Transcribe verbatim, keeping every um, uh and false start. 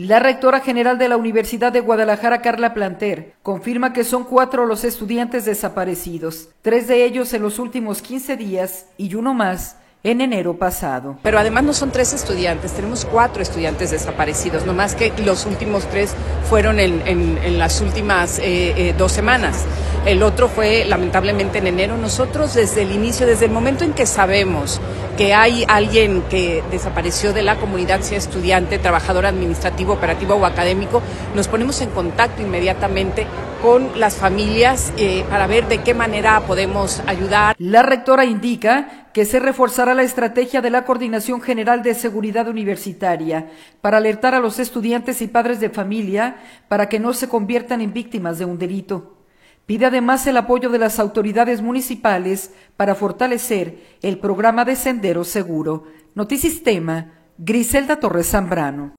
La rectora general de la Universidad de Guadalajara, Carla Planter, confirma que son cuatro los estudiantes desaparecidos, tres de ellos en los últimos quince días y uno más en enero pasado. Pero además no son tres estudiantes, tenemos cuatro estudiantes desaparecidos, no más que los últimos tres fueron en, en, en las últimas eh, eh, dos semanas. El otro fue lamentablemente en enero. Nosotros desde el inicio, desde el momento en que sabemos que hay alguien que desapareció de la comunidad, sea estudiante, trabajador administrativo, operativo o académico, nos ponemos en contacto inmediatamente con las familias eh, para ver de qué manera podemos ayudar. La rectora indica que se reforzará la estrategia de la Coordinación General de Seguridad Universitaria para alertar a los estudiantes y padres de familia para que no se conviertan en víctimas de un delito. Pide además el apoyo de las autoridades municipales para fortalecer el programa de Sendero Seguro. Notisistema, Griselda Torres Zambrano.